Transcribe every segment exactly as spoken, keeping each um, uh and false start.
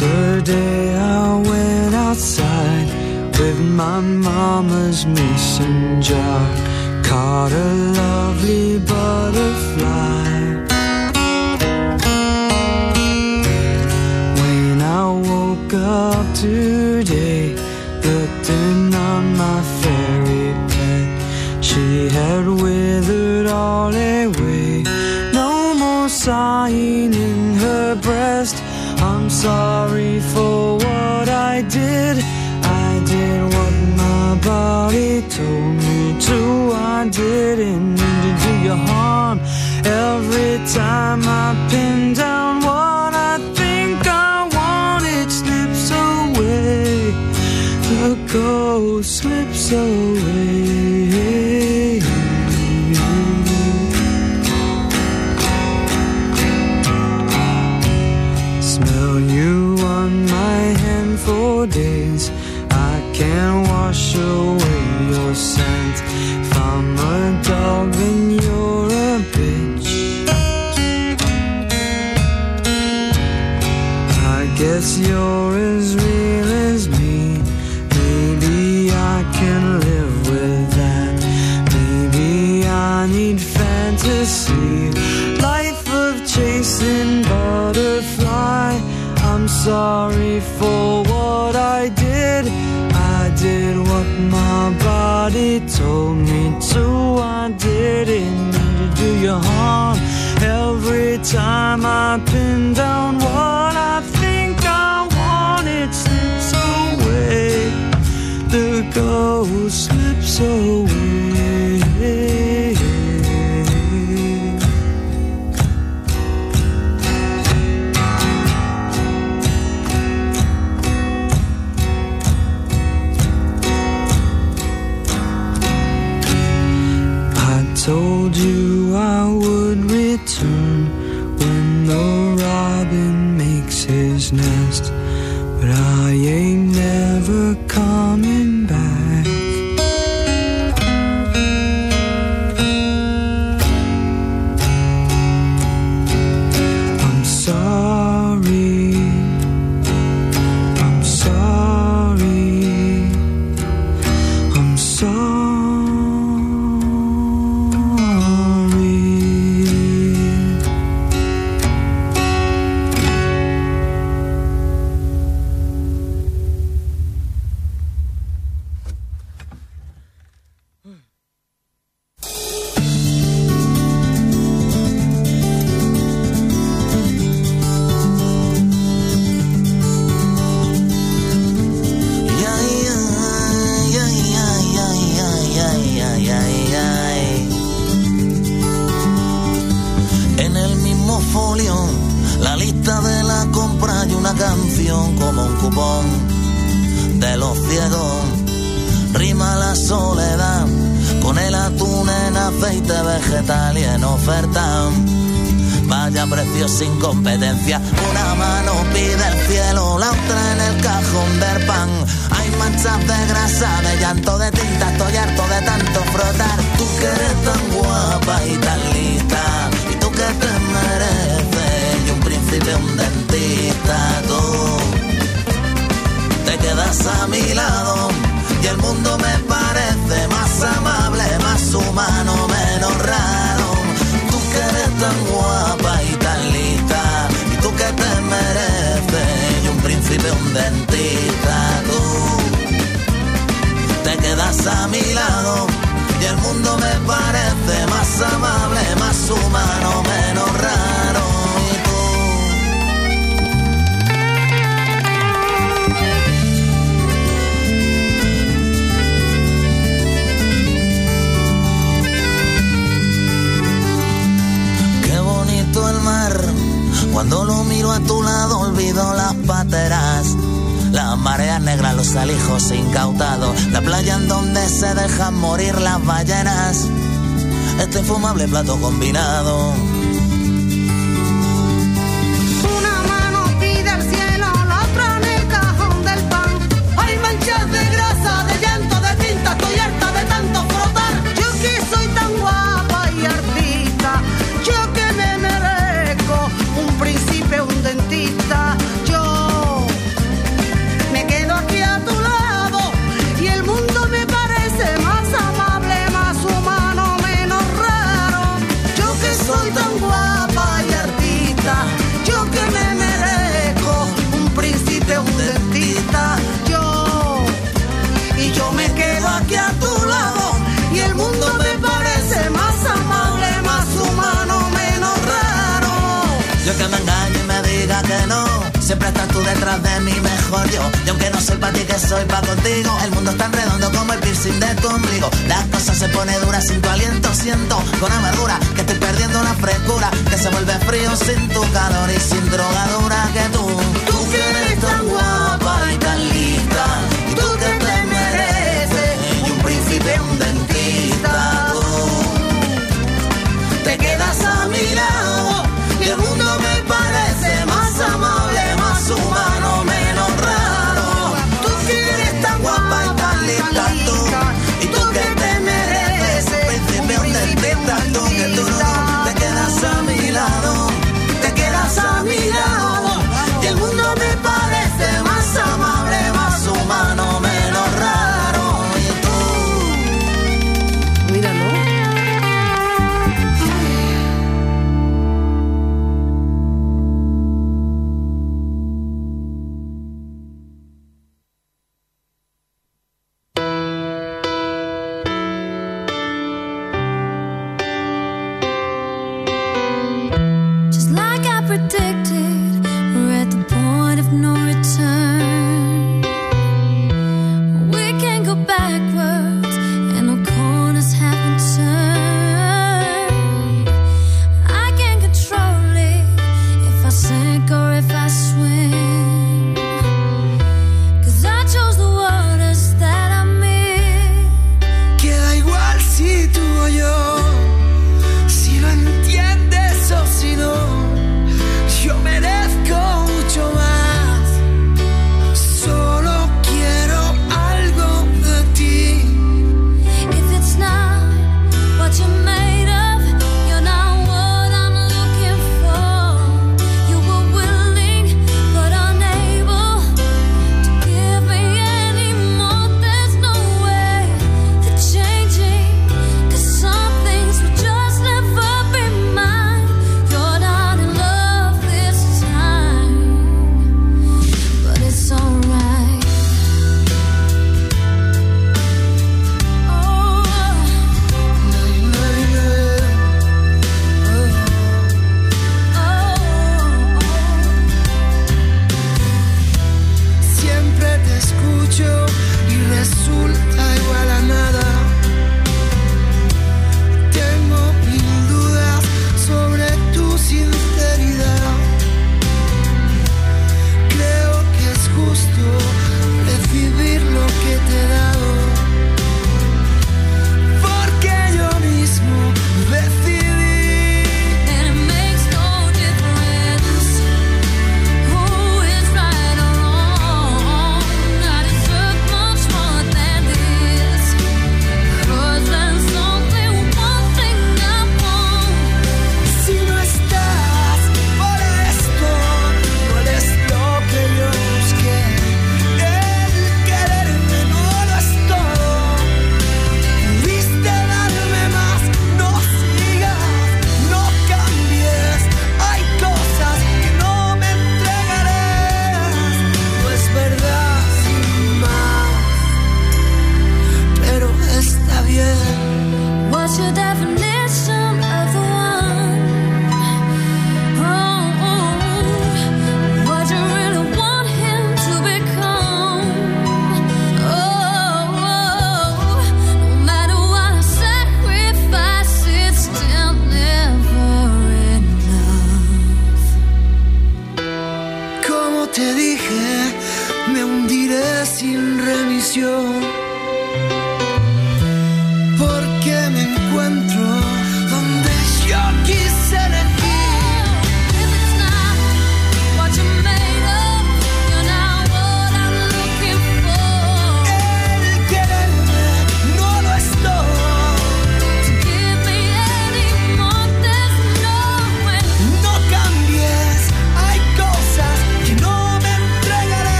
Yesterday I went outside with my mama's mason jar, caught a lovely butterfly. When I woke up today, looked in on my fairy pet, she had withered all away, no more sighing in her breast. I'm sorry for what I did, I did what my body told me to. I didn't mean to do you harm. Every time I pin down what I think I want, it slips away, the ghost slips away. Smell you on my hand for days, I can't wash away your scent. If I'm a dog then you're a bitch. I guess you're as real as me, maybe I can live with that. Maybe I need fantasy, life of chasing butterfly. I'm sorry for what I did, I did what my body told me to. I didn't mean to do you harm. Every time I pin down what I think I want, it slips away, the ghost slips away. Told you I would return when the robin makes his nest, but I ain't never coming back. I'm sorry, I'm sorry, I'm sorry. Como un cupón de los ciegos, rima la soledad con el atún en aceite vegetal y en oferta. Vaya precio sin competencia, una mano pide el cielo, la otra en el cajón del pan. Hay manchas de grasa, de llanto, de tinta, estoy harto de tanto frotar. Tú que eres tan guapa y tan lista, y tú que te mereces, y un príncipe, un dentista, tú te quedas a mi lado y el mundo me parece más amable, más humano, menos raro. Tú que eres tan guapa y tan lista, y tú que te mereces, y un príncipe, un dentista, tú te quedas a mi lado y el mundo me parece más amable, más humano, menos raro. El mar, cuando lo miro a tu lado olvido las pateras, las mareas negras, los alijos incautados, la playa en donde se dejan morir las ballenas, este infumable plato combinado. Una mano pide al cielo, la otra en el cajón del pan. Hay manchas de grasa, de llanto, de tinta, estoy harta de tanto frotar. Yo que soy tan guapa y artista, yo que me merezco un príncipe, un dentista, yo que no. Siempre estás tú detrás de mí, mejor yo. Y aunque no soy pa' ti que soy pa' contigo, el mundo es tan redondo como el piercing de tu ombligo. Las cosas se pone duras sin tu aliento, siento con amargura que estoy perdiendo la frescura, que se vuelve frío sin tu calor y sin drogadura que tú. Tú que eres tan guapa y tan lista, y tú que te mereces, y un príncipe, un dentista, tú te quedas a mi lado, y el mundo me parece más amable, más humano, menos raro. Tú que eres tan guapa y tan lista, tú, y tú que te mereces, un príncipe, un dentista, tú que tú te quedas a mi lado, te quedas a mi lado, y el mundo me parece más amable, más humano, menos raro. Y tú, mira, ¿no?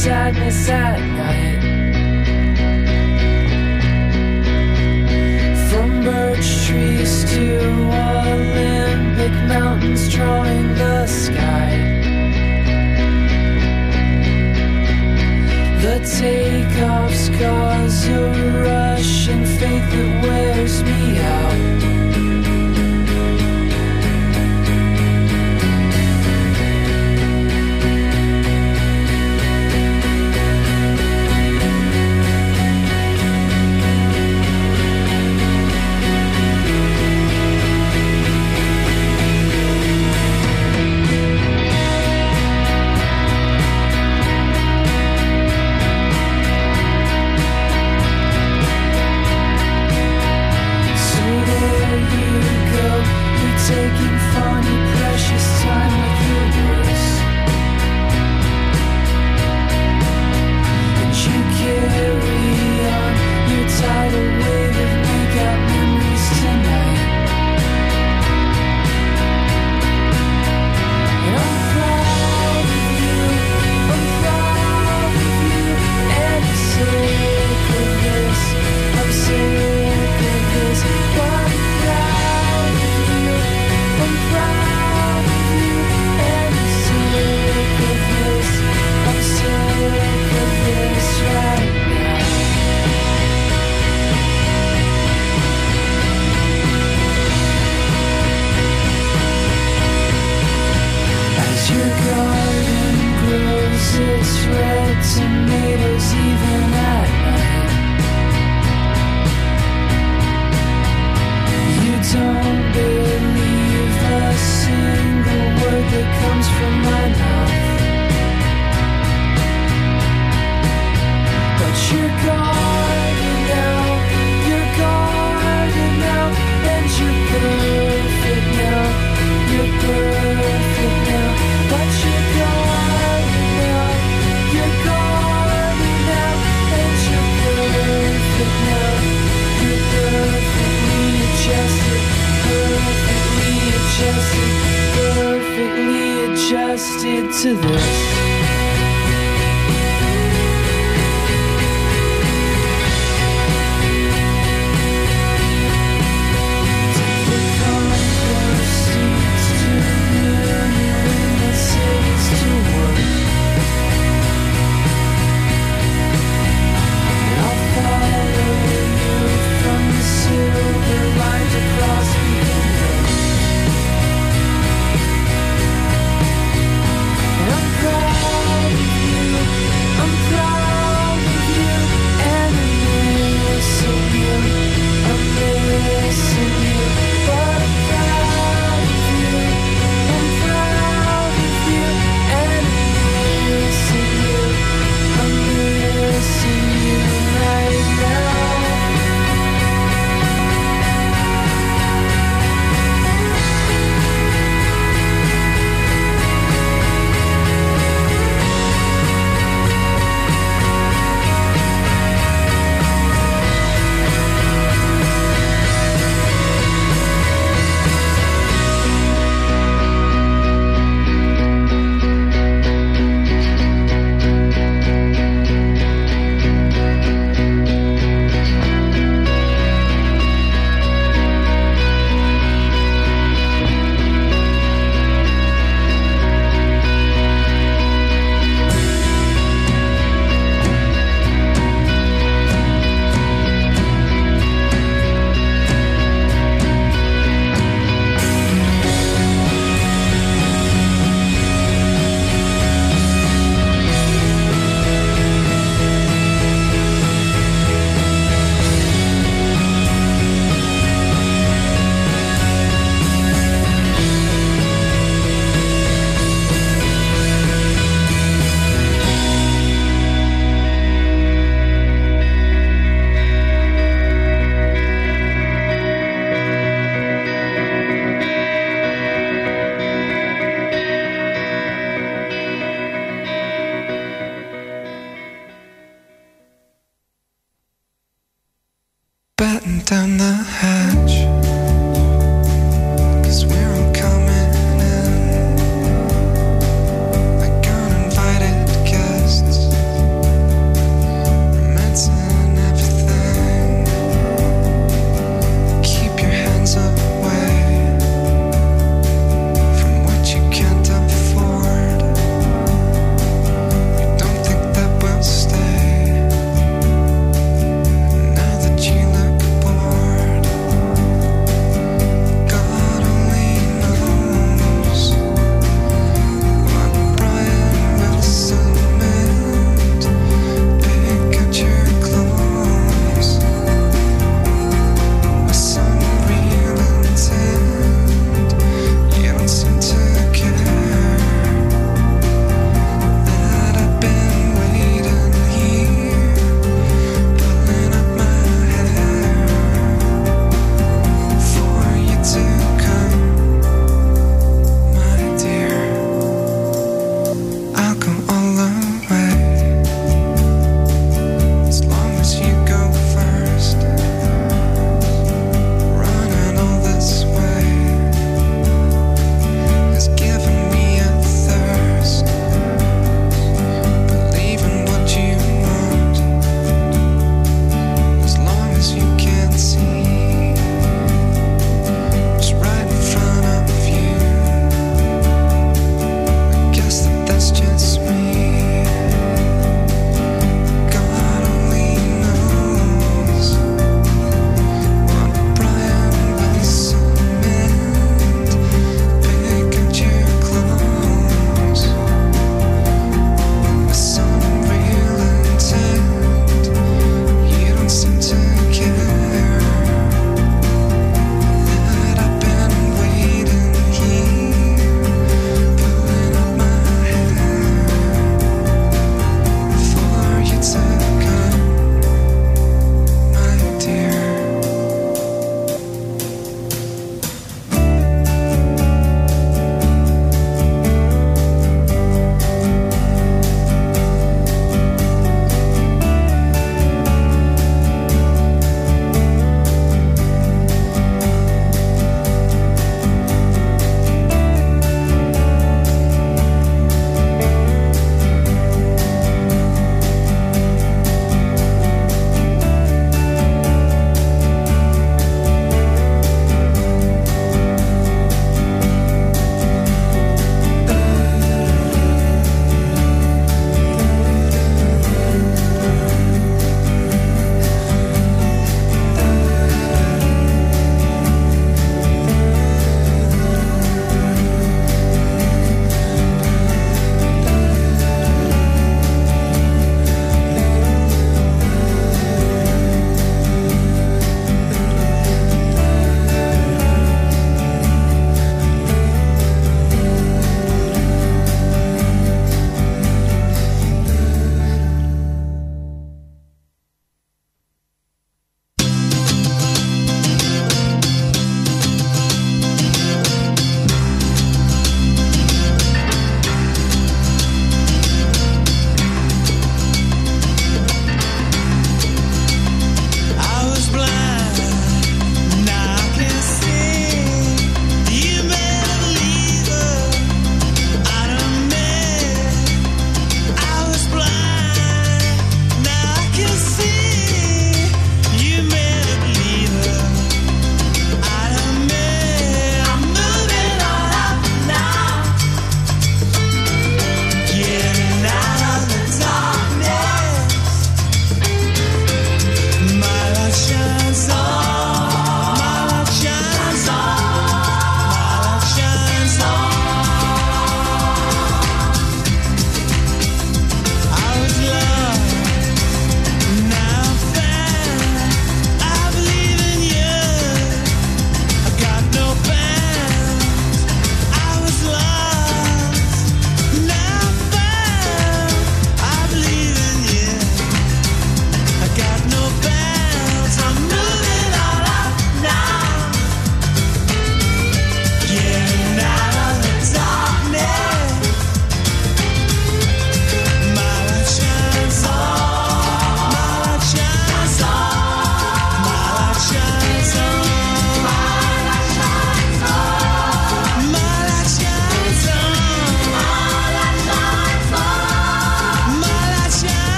sadness at night. From birch trees to Olympic mountains drawing the sky. The takeoffs cause a rush and faith that wears me out. Taking funny, precious time with your voice, and you carry on your tidal wave of make-out memories tonight. And I'm proud of you, I'm proud of you, and I'm sick of this, I'm sick of this, but I'm proud of you. I'm proud of you, and I'm sick of this, I'm sick of this right now. As your garden grows its red tomatoes even at night, you don't believe a single word that comes from my mouth. But you're garden now, you're garden now, and you're perfect now, you're perfect now. But you're garden now, you're garden now, and you're perfect now, you're perfectly adjusted, perfectly adjusted, perfectly adjusted to this. Take the concourse seats to noon, in the cities to work. And I'll follow you from the silver lines across the road. And I'm proud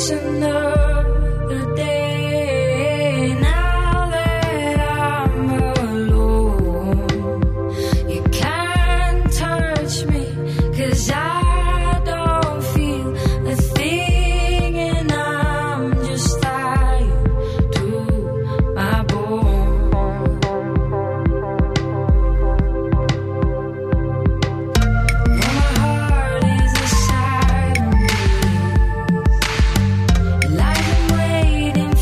Waiting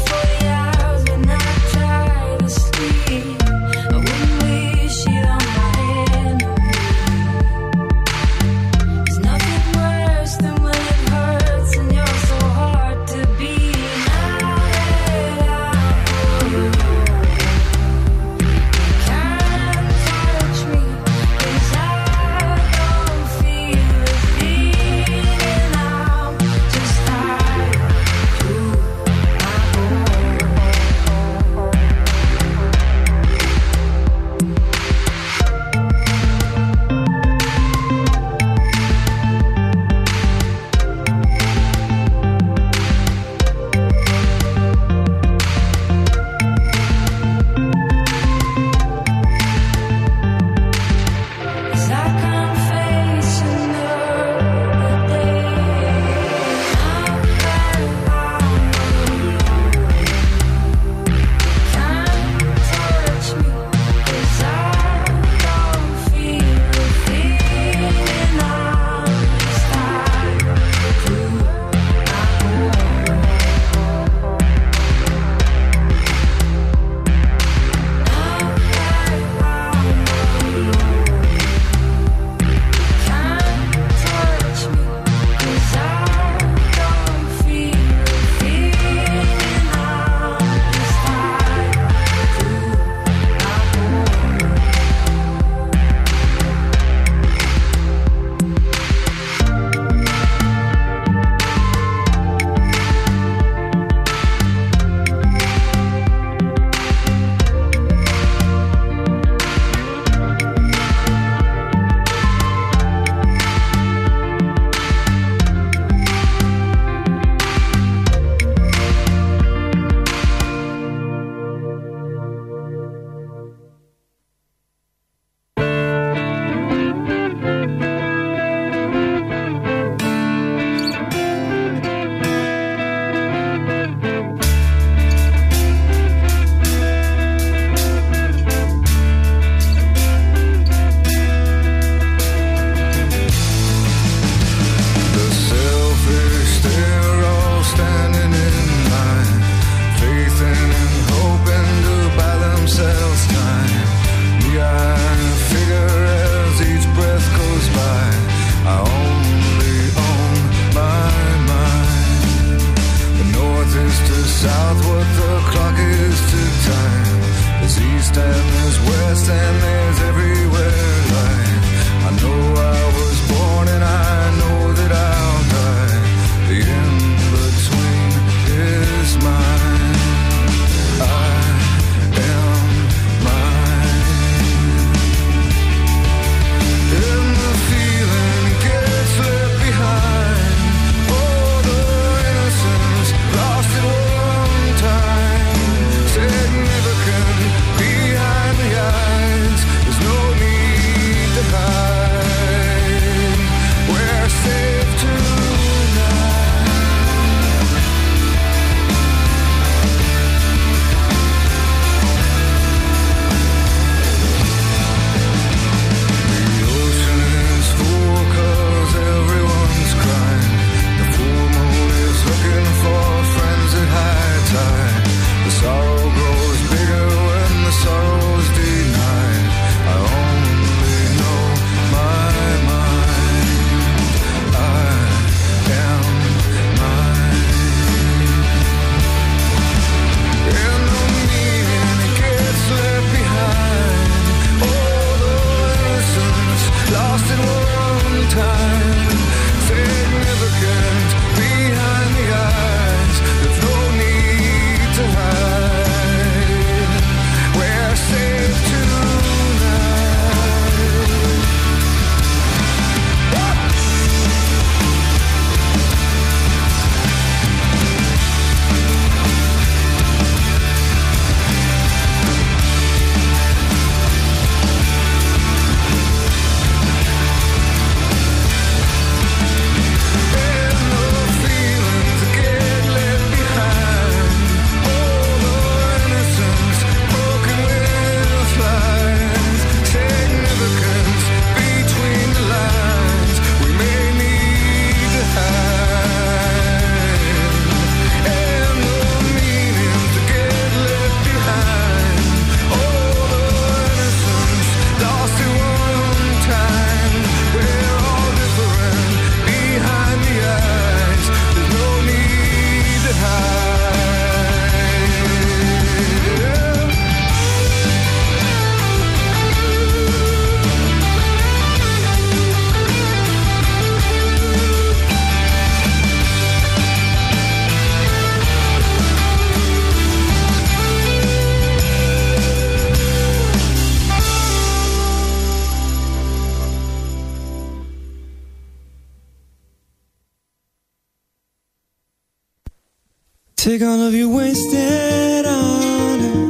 Take all of your wasted honor,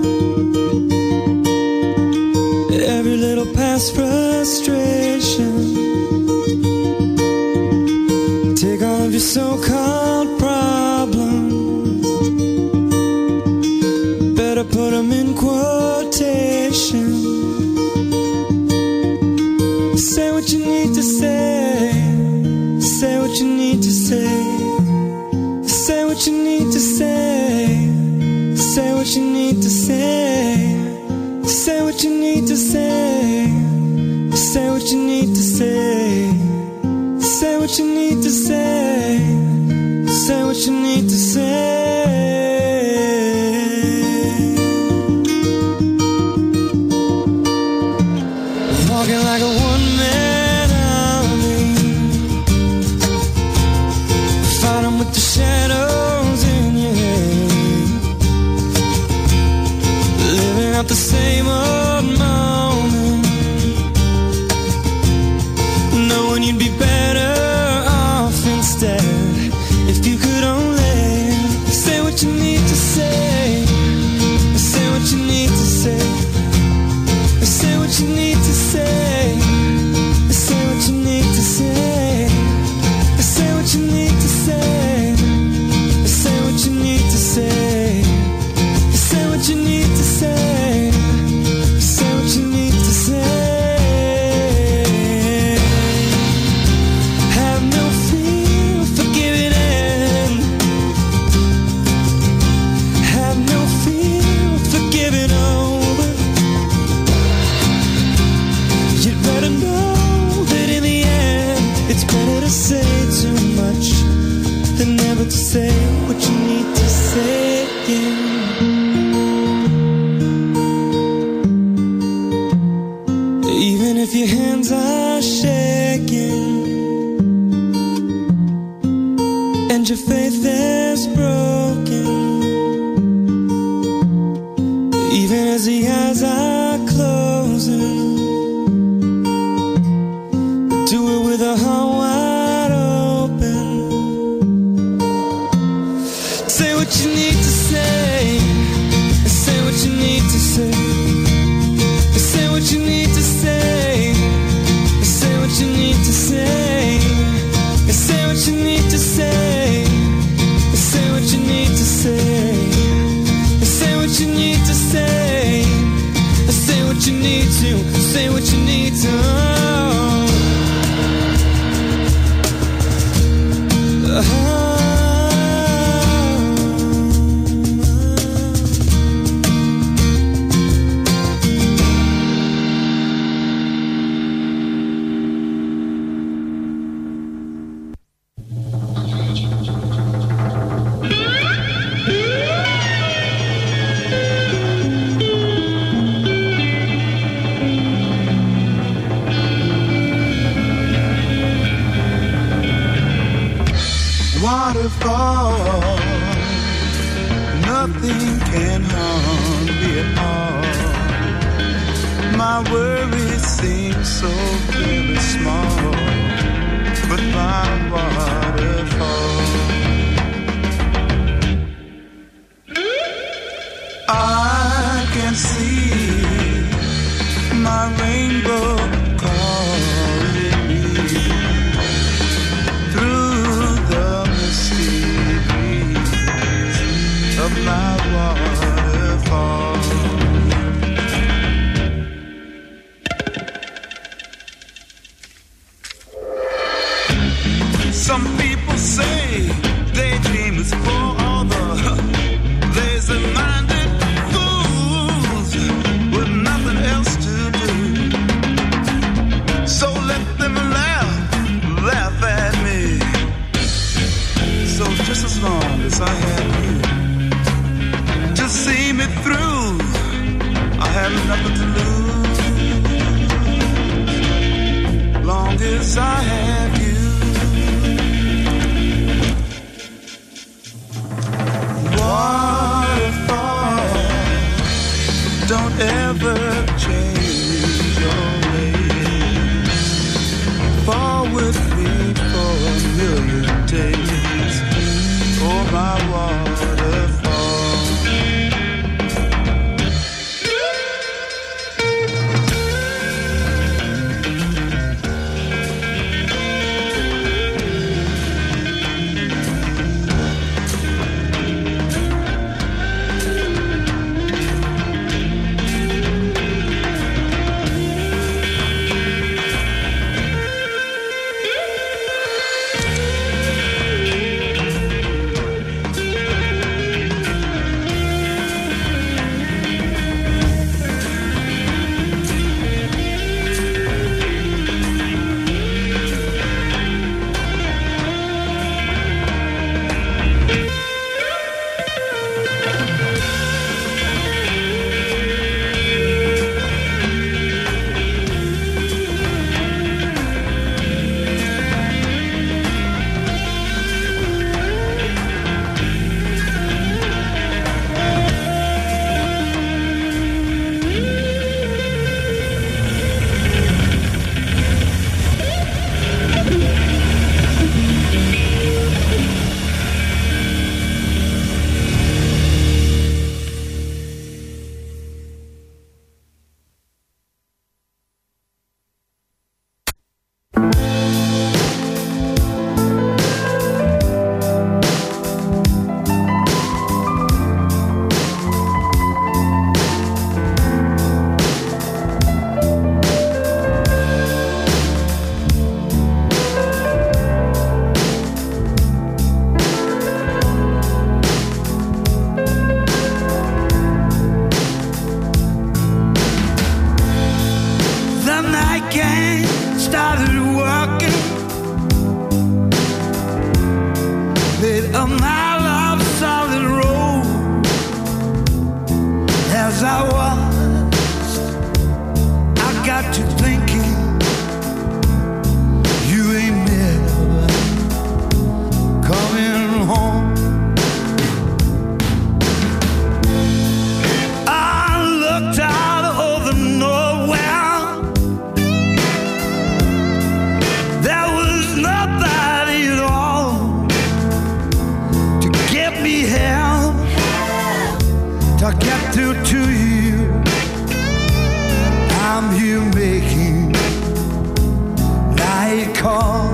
every little past frustration. Take all of your so-called problems, better put them in quotation. Say what you need to say, say what you need to say. Say what you need to say, say what you need to say. Say what you need to say, say what you need to say. Say what you need to say, say what you need to say. Walking like a one-man army, fighting with the shadows in your head, living out the same old moment, knowing you'd be better off instead if you could only say what you need to say, say what you need to say, say what you need to say, say what you need to say, say what you need to say, say what you need to say, say what you need to say, say what you need to say. Have no fear for giving in, have no fear for giving over. You'd better know that in the end it's better to say too much than never to say what you need to say again. Even if your hands are shaking and your faith is broken, even as the eyes are closing, do it with a heart wide open. Say what you need to say, say what you need to say, say what you need to say, say what you need to say, say what you need to say, say what you need to say, say what you need to say, say what you need to, say what you need to. Waterfall, nothing can harm me at all. My worries seem so very small, but my waterfall, I can see my rainbow calling me through the misty breeze of my waterfall. Some people say daydreamers for all the lazy-minded fools with nothing else to do. So let them laugh, laugh at me. So just as long as I have you to see me through, I have nothing to lose. Long as I have you. Waterfall, don't ever change your ways. Fall with me for a million days. Oh, my waterfall. a mile of solid road. As I watched, I got to thinking, you ain't never coming home. I looked out over nowhere. There was nobody at all to get me help, to get through to you. I'm here making night call.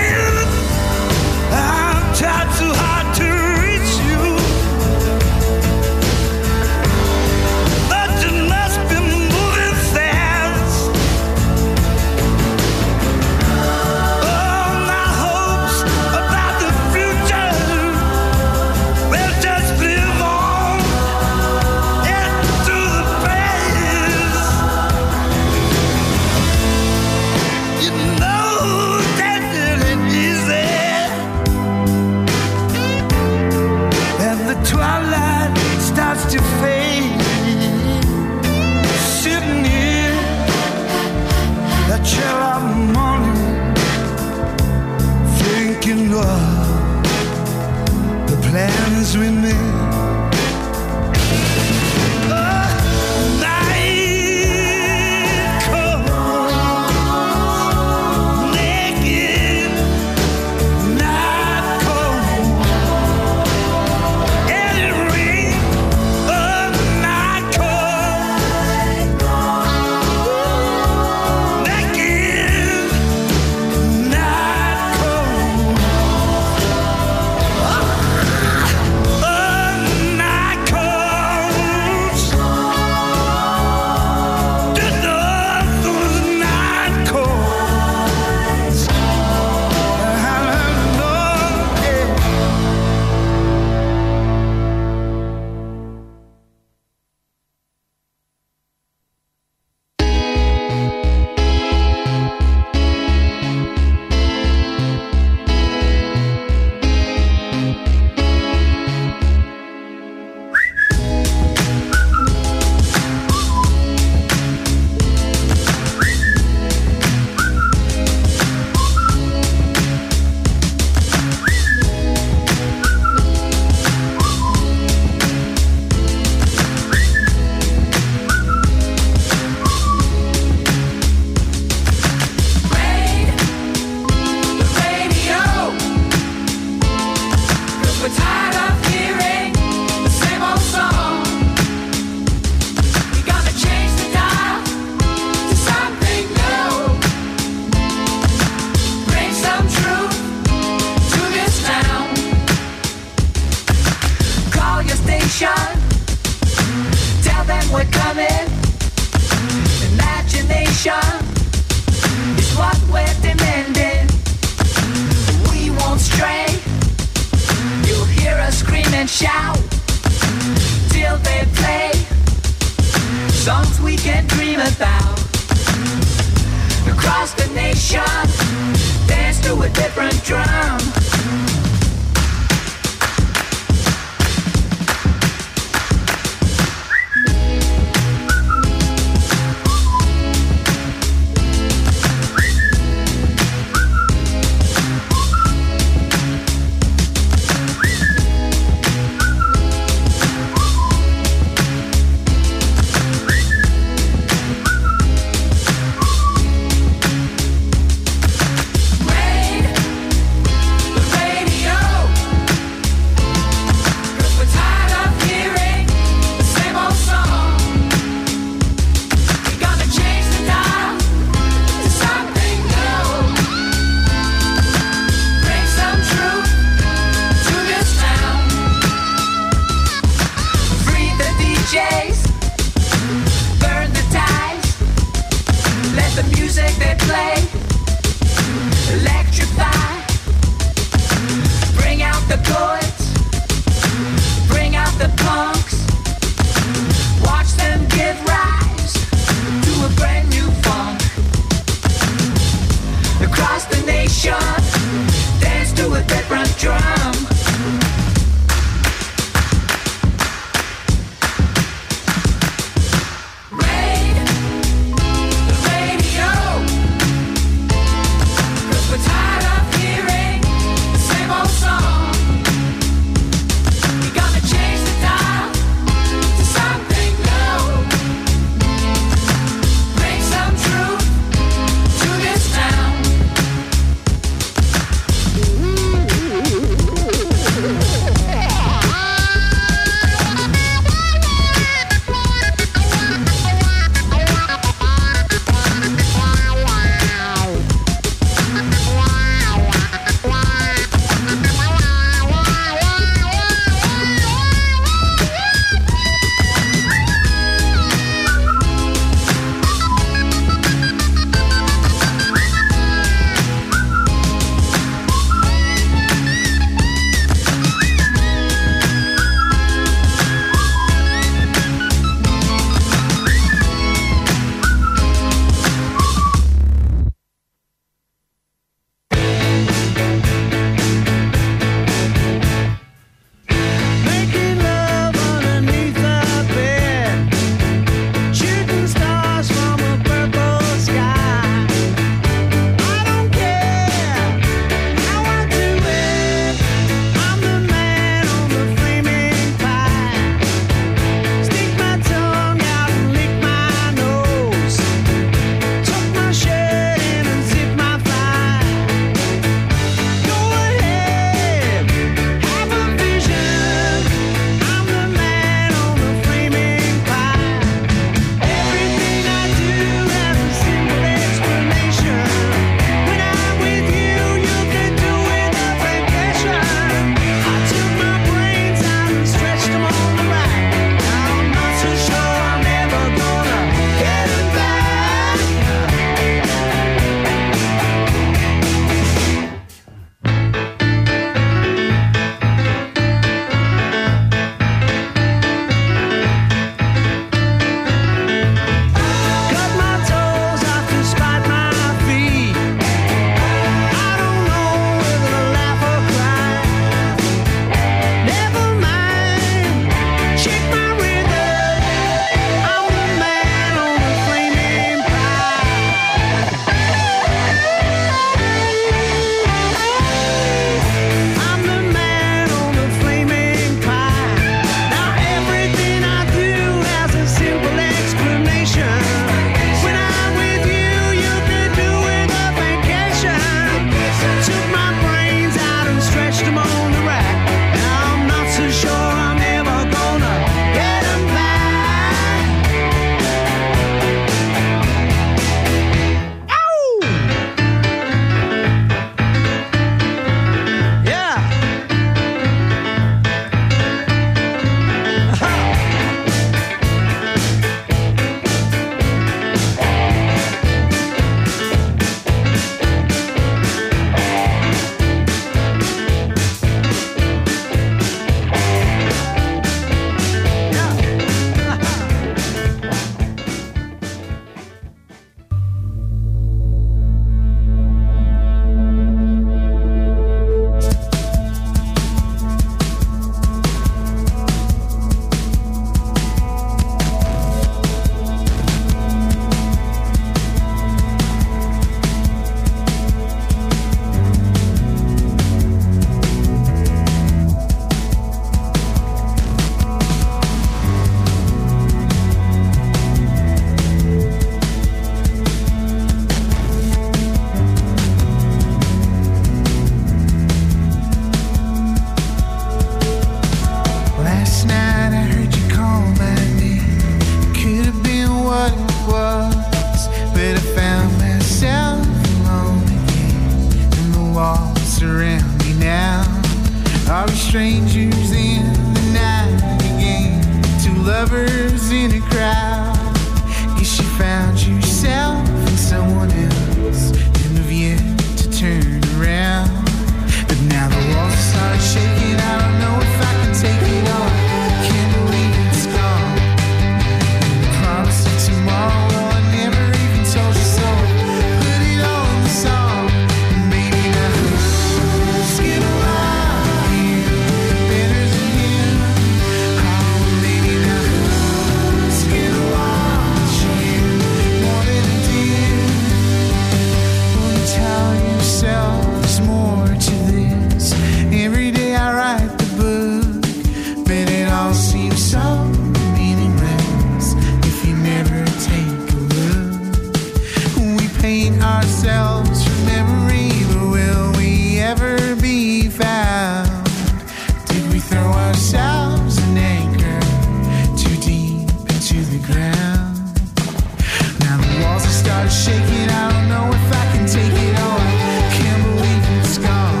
around me now? Are we strangers in the night again? Two lovers in a crowd. Guess you found yourself in someone else and have yet to turn around. But now the walls start shaking. I don't know if I can take it all. Can't believe it's gone. And the promise of tomorrow, well, I never even told you so. Put it all in the song. And maybe now who's gonna love you better than him? Oh, maybe now who's gonna want you more than I did? Will you tell yourself there's more to this? Every day I write the book, but it all seems so meaningless if you never take a look. We paint ourselves from memory, but will we ever be found? Did we throw ourselves an anchor too deep into the ground? Now the walls have started shaking. I don't know if I can take it all. Can't believe it's gone.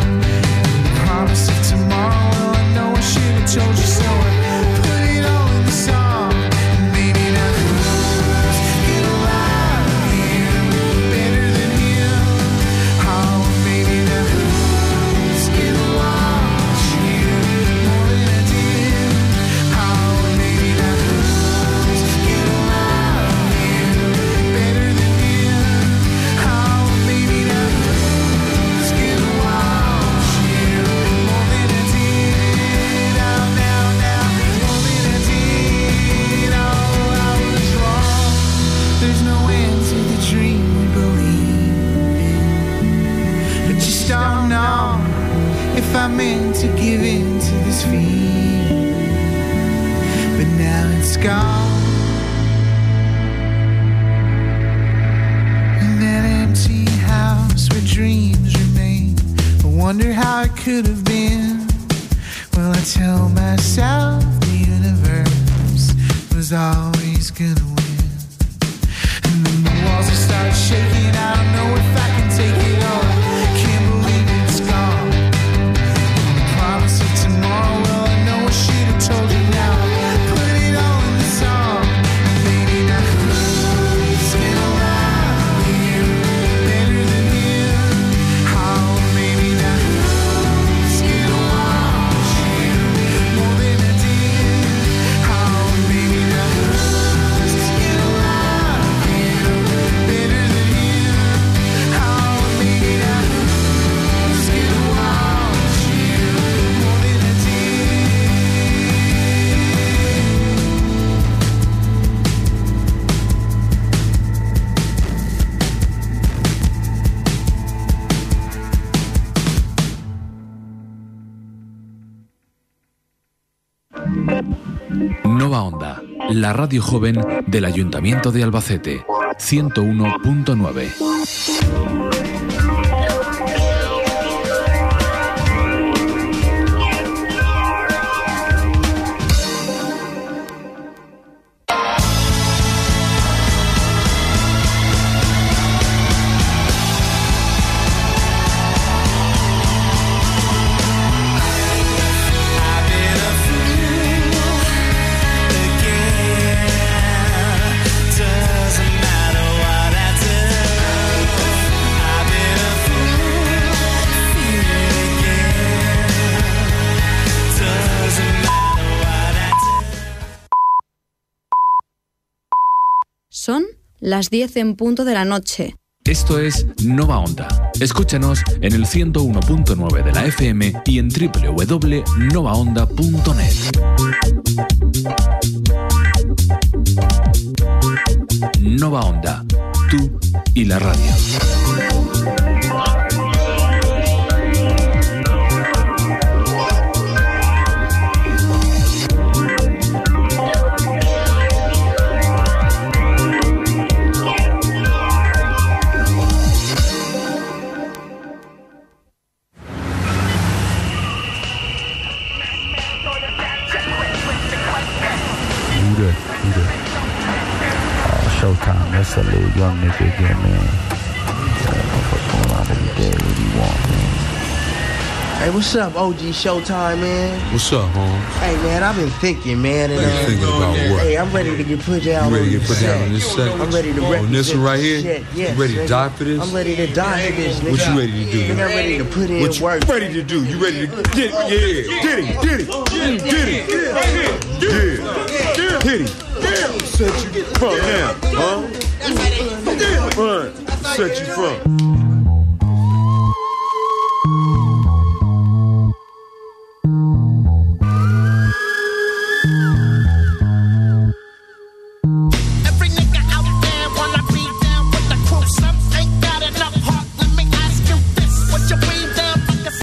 Promise of tomorrow, well, I know I should have told you so. I put it all in the song. And maybe now who's gonna love you better than him? Oh, maybe now who's gonna want you more than I did? Oh, maybe now who's gonna love you better than him? Oh, maybe now who's gonna want you more than I did? Oh, now, now, more than I did. Oh, I was wrong. There's no end to the dream we believe in. I just don't know if I meant to give in to this feeling, but now it's gone. In that empty house where dreams remain, I wonder how it could have been. Well, I tell myself the universe was always gonna win. And then the walls have started shaking. I don't know if I can take it all. Can't believe it's gone. And the promise of tomorrow, well, I know I should have told you now. Put it all in the song. Maybe now who's gonna love you better than him? Oh, maybe now who's gonna want you more than I did? Oh, maybe now who's gonna love you better than him? Oh, maybe now who's gonna want you more than I did? Nova Onda, la radio joven del Ayuntamiento de Albacete, ciento uno punto nueve. Doesn't matter what I do. Son las diez en punto de la noche. Esto es Nova Onda. Escúchanos en el ciento uno punto nueve de la F M y en doble u doble u doble u punto nova onda punto net. Nova Onda, tú y la radio. Showtime, that's a little young nigga again, man. Yeah, fuck going on every day, what do you want, man? Hey, what's up, O G Showtime, man? What's up, home? Hey, man, I've been thinking, man. And, What you uh, thinking about what? Hey, I'm ready to get put down You ready on to get this put down set. on this set? I'm ready to represent On this one right here? Shit. Yes, You ready to nigga. die for this? I'm ready to die for this, nigga. What you ready to do? Nigga, I'm ready to put in What you work. ready to do? You ready to get, yeah, get him, get him, get him, yeah, hit him, set you from now, huh? Run, set you from.